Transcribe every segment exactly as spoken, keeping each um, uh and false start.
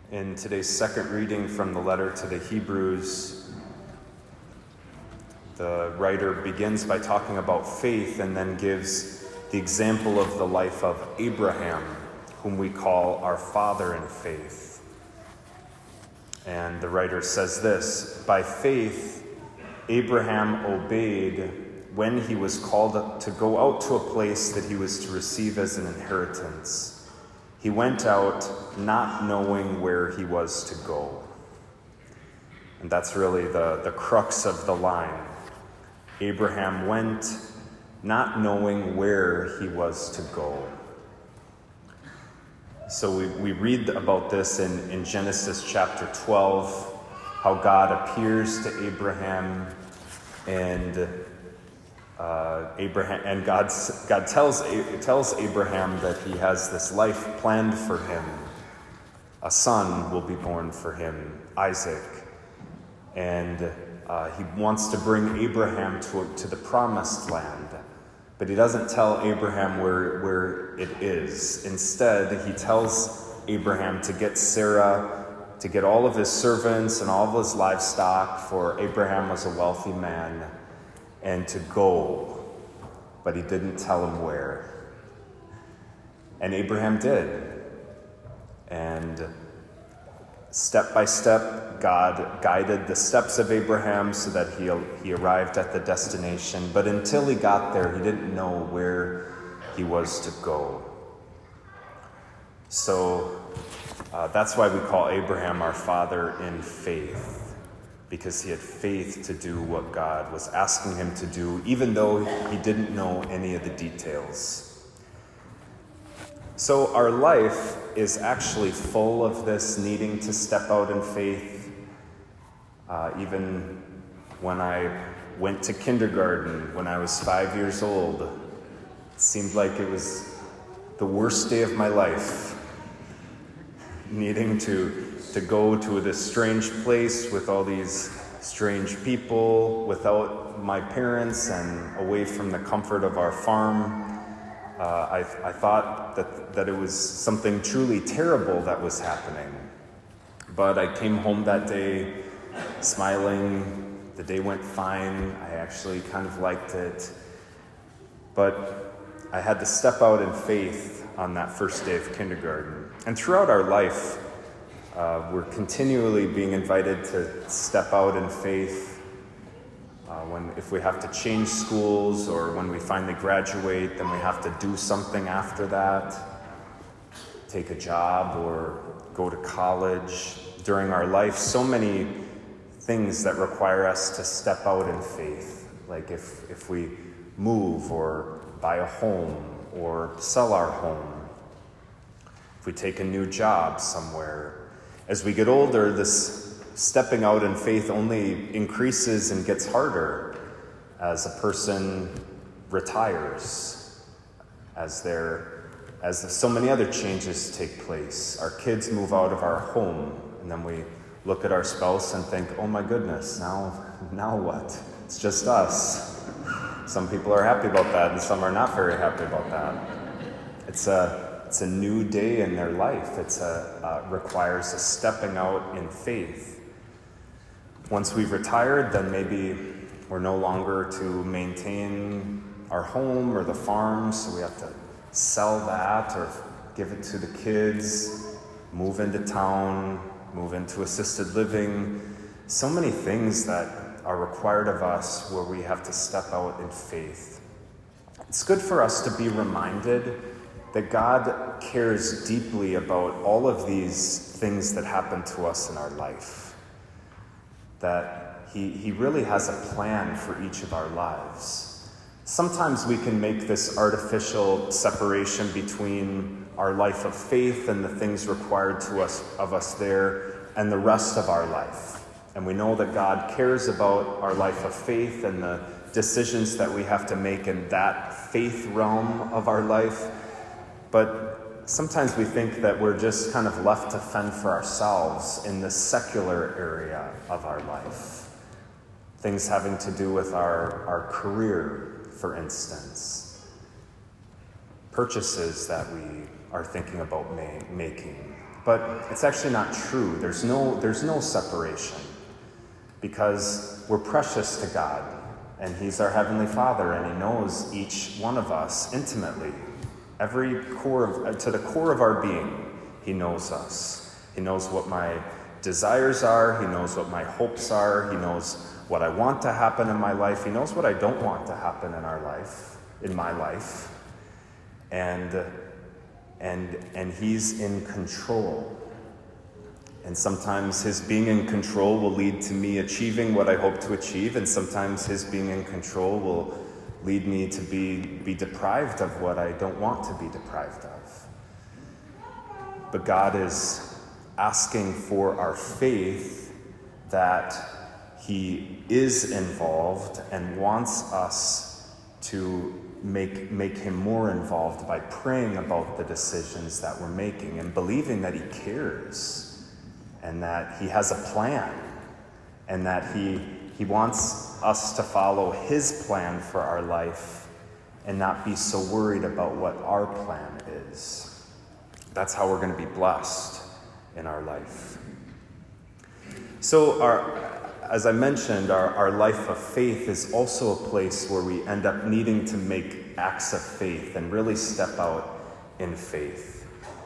In today's second reading from the letter to the Hebrews, the writer begins by talking about faith and then gives the example of the life of Abraham, whom we call our father in faith. And the writer says this: by faith, Abraham obeyed when he was called to go out to a place that he was to receive as an inheritance. He went out not knowing where he was to go. And that's really the, the crux of the line. Abraham went not knowing where he was to go. So we, we read about this in, in Genesis chapter twelve, how God appears to Abraham and Uh, Abraham and God, God tells tells Abraham that he has this life planned for him. A son will be born for him, Isaac, and uh, he wants to bring Abraham to to the promised land, but he doesn't tell Abraham where where it is. Instead, he tells Abraham to get Sarah, to get all of his servants and all of his livestock, for Abraham was a wealthy man, and to go, but he didn't tell him where. And Abraham did. And step by step, God guided the steps of Abraham so that he, he arrived at the destination. But until he got there, he didn't know where he was to go. So uh, that's why we call Abraham our father in faith, because he had faith to do what God was asking him to do, even though he didn't know any of the details. So our life is actually full of this needing to step out in faith. Uh, even when I went to kindergarten when I was five years old, it seemed like it was the worst day of my life, needing to to go to this strange place with all these strange people, without my parents and away from the comfort of our farm. Uh, I, I thought that, that it was something truly terrible that was happening. But I came home that day smiling. The day went fine. I actually kind of liked it. But I had to step out in faith on that first day of kindergarten. And throughout our life, Uh, we're continually being invited to step out in faith. Uh, when if we have to change schools, or when we finally graduate, then we have to do something after that. Take a job or go to college. During our life, so many things that require us to step out in faith. Like if, if we move or buy a home or sell our home. If we take a new job somewhere. As we get older, this stepping out in faith only increases and gets harder as a person retires, as there, as so many other changes take place. Our kids move out of our home, and then we look at our spouse and think, oh my goodness, now, now what? It's just us. Some people are happy about that, and some are not very happy about that. It's a It's a new day in their life. It's a uh, requires a stepping out in faith. Once we've retired, then maybe we're no longer to maintain our home or the farm, so we have to sell that or give it to the kids, move into town, move into assisted living. So many things that are required of us where we have to step out in faith. It's good for us to be reminded that God cares deeply about all of these things that happen to us in our life. That he, he really has a plan for each of our lives. Sometimes we can make this artificial separation between our life of faith and the things required to us of us there and the rest of our life. And we know that God cares about our life of faith and the decisions that we have to make in that faith realm of our life. But sometimes we think that we're just kind of left to fend for ourselves in the secular area of our life. Things having to do with our, our career, for instance. Purchases that we are thinking about ma- making. But it's actually not true. There's no, there's no separation, because we're precious to God, and He's our Heavenly Father, and He knows each one of us intimately. Every core of, to the core of our being, He knows us. He knows what my desires are. He knows what my hopes are. He knows what I want to happen in my life. He knows what I don't want to happen in our life, in my life. And, and, and He's in control. And sometimes His being in control will lead to me achieving what I hope to achieve, and sometimes His being in control will lead me to be, be deprived of what I don't want to be deprived of. But God is asking for our faith that He is involved and wants us to make, make Him more involved by praying about the decisions that we're making and believing that He cares and that He has a plan and that He, he wants us to follow His plan for our life and not be so worried about what our plan is. That's how we're going to be blessed in our life. So our, as I mentioned, our, our life of faith is also a place where we end up needing to make acts of faith and really step out in faith.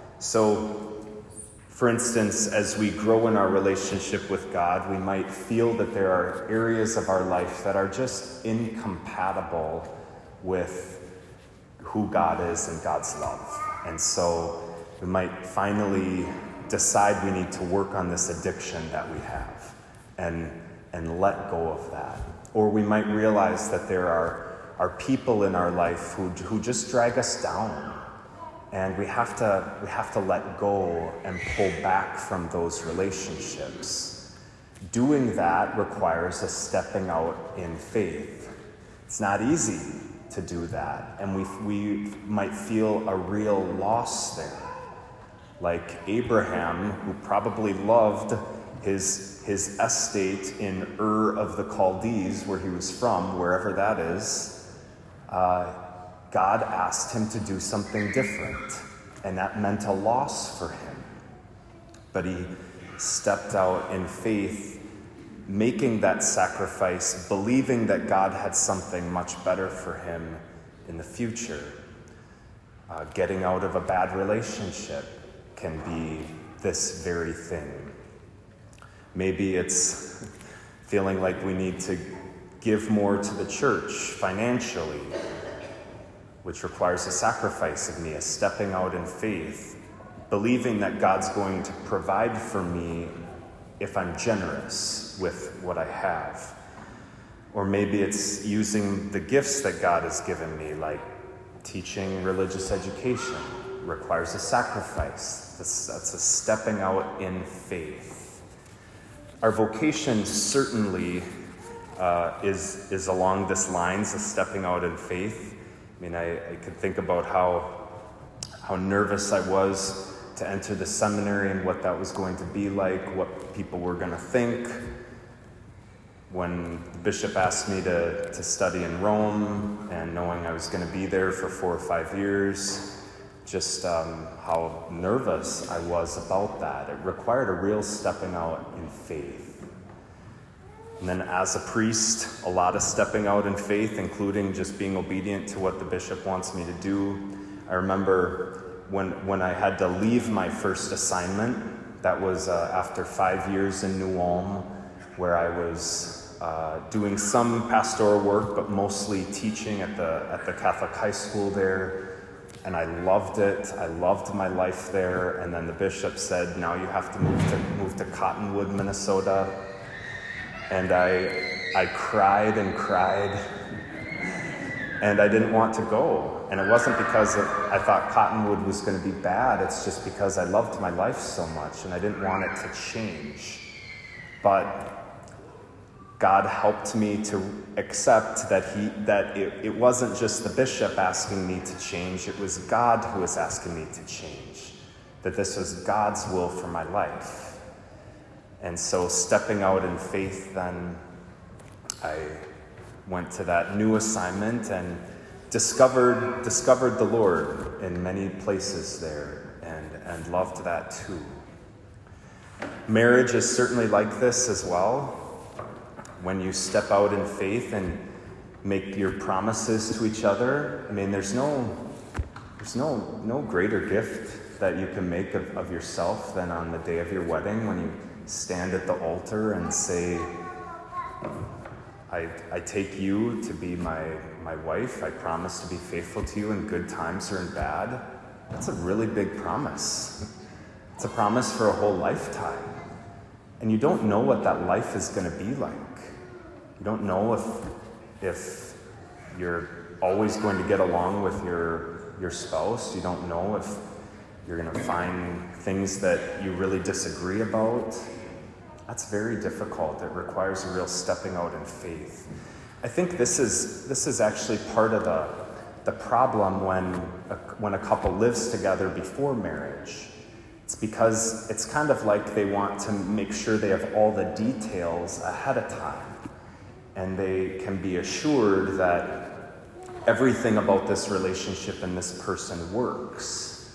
So, for instance, as we grow in our relationship with God, we might feel that there are areas of our life that are just incompatible with who God is and God's love. And so we might finally decide we need to work on this addiction that we have and, and let go of that. Or we might realize that there are, are people in our life who, who just drag us down. And we have to we have to let go and pull back from those relationships. Doing that requires us stepping out in faith. It's not easy to do that, and we we might feel a real loss there. Like Abraham, who probably loved his his estate in Ur of the Chaldees, where he was from, wherever that is. Uh, God asked him to do something different, and that meant a loss for him. But he stepped out in faith, making that sacrifice, believing that God had something much better for him in the future. Uh, getting out of a bad relationship can be this very thing. Maybe it's feeling like we need to give more to the church financially, which requires a sacrifice of me, a stepping out in faith, believing that God's going to provide for me if I'm generous with what I have. Or maybe it's using the gifts that God has given me, like teaching religious education, requires a sacrifice. That's, that's a stepping out in faith. Our vocation certainly uh, is, is along this lines of stepping out in faith. I mean, I, I could think about how how nervous I was to enter the seminary and what that was going to be like, what people were going to think. When the bishop asked me to, to study in Rome, and knowing I was going to be there for four or five years, just um, how nervous I was about that. It required a real stepping out in faith. And then as a priest, a lot of stepping out in faith, including just being obedient to what the bishop wants me to do. I remember when when I had to leave my first assignment, that was uh, after five years in New Ulm, where I was uh, doing some pastoral work, but mostly teaching at the at the Catholic high school there. And I loved it. I loved my life there. And then the bishop said, now you have to move to move to Cottonwood, Minnesota. And I I cried and cried, and I didn't want to go. And it wasn't because of, I thought Cottonwood was going to be bad. It's just because I loved my life so much, and I didn't want it to change. But God helped me to accept that he that it, it wasn't just the bishop asking me to change. It was God who was asking me to change. That this was God's will for my life. And so stepping out in faith, then I went to that new assignment and discovered discovered the Lord in many places there, and, and loved that too. Marriage is certainly like this as well. When you step out in faith and make your promises to each other, I mean, there's no there's no no greater gift that you can make of, of yourself than on the day of your wedding when you stand at the altar and say, I, I take you to be my, my wife. I promise to be faithful to you in good times or in bad. That's a really big promise. It's a promise for a whole lifetime. And you don't know what that life is going to be like. You don't know if, if you're always going to get along with your, your spouse. You don't know if you're going to find things that you really disagree about. That's very difficult. It requires a real stepping out in faith. I think this is this is actually part of the the problem when a, when a couple lives together before marriage. It's because it's kind of like they want to make sure they have all the details ahead of time, and they can be assured that everything about this relationship and this person works.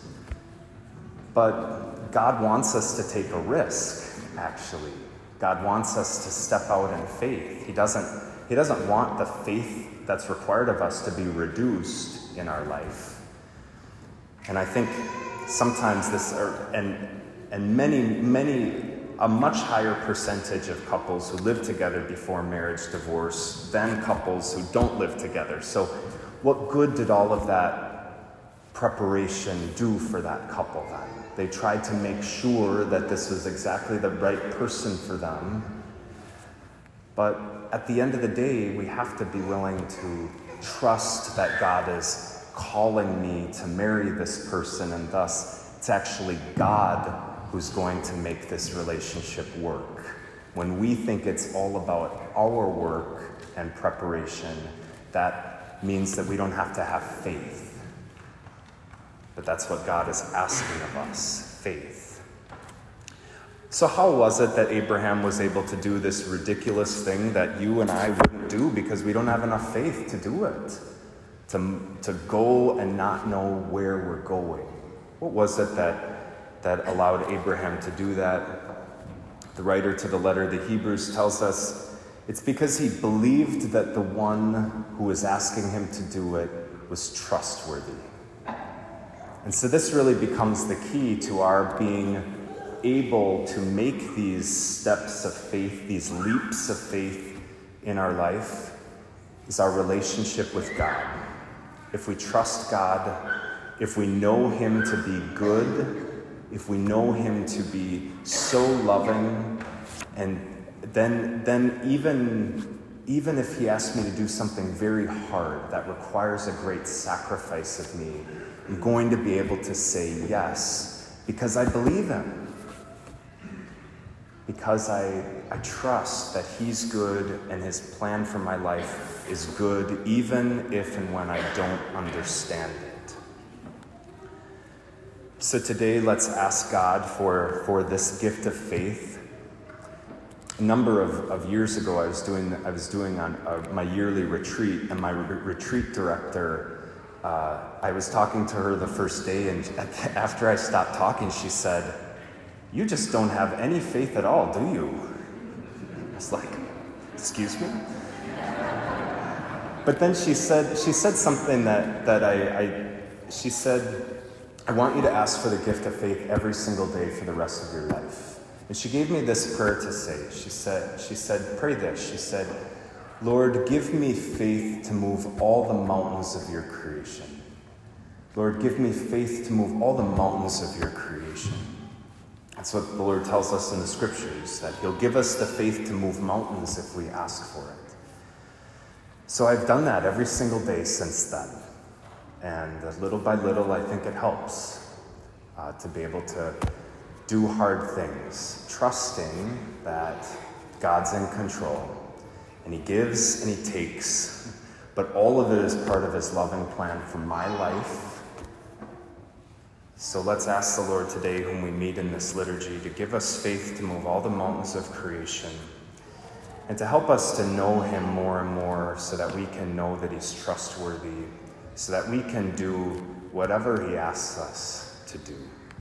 But God wants us to take a risk, actually. God wants us to step out in faith. He doesn't, he doesn't want the faith that's required of us to be reduced in our life. And I think sometimes this, or, and, and many, many, a much higher percentage of couples who live together before marriage divorce than couples who don't live together. So what good did all of that preparation do for that couple then? They tried to make sure that this was exactly the right person for them. But at the end of the day, we have to be willing to trust that God is calling me to marry this person, and thus it's actually God who's going to make this relationship work. When we think it's all about our work and preparation, that means that we don't have to have faith. But that's what God is asking of us, faith. So how was it that Abraham was able to do this ridiculous thing that you and I wouldn't do because we don't have enough faith to do it? To, to go and not know where we're going. What was it that, that allowed Abraham to do that? The writer to the letter to Hebrews tells us it's because he believed that the one who was asking him to do it was trustworthy. And so this really becomes the key to our being able to make these steps of faith, these leaps of faith in our life, is our relationship with God. If we trust God, if we know him to be good, if we know him to be so loving, and then, then even, even if he asks me to do something very hard that requires a great sacrifice of me, I'm going to be able to say yes because I believe him. Because I, I trust that he's good and his plan for my life is good even if and when I don't understand it. So today let's ask God for, for this gift of faith. A number of, of years ago I was doing, I was doing on uh, my yearly retreat, and my re- retreat director Uh, I was talking to her the first day, and at the, after I stopped talking, she said, "You just don't have any faith at all, do you?" I was like, "Excuse me?" But then she said, she said something that, that I, I, she said, "I want you to ask for the gift of faith every single day for the rest of your life." And she gave me this prayer to say. She said, she said, "Pray this." She said, "Lord, give me faith to move all the mountains of your creation. Lord, give me faith to move all the mountains of your creation." That's what the Lord tells us in the scriptures, that he'll give us the faith to move mountains if we ask for it. So I've done that every single day since then. And little by little, I think it helps uh, to be able to do hard things, trusting that God's in control. And he gives and he takes, but all of it is part of his loving plan for my life. So let's ask the Lord today, whom we meet in this liturgy, to give us faith to move all the mountains of creation and to help us to know him more and more so that we can know that he's trustworthy, so that we can do whatever he asks us to do.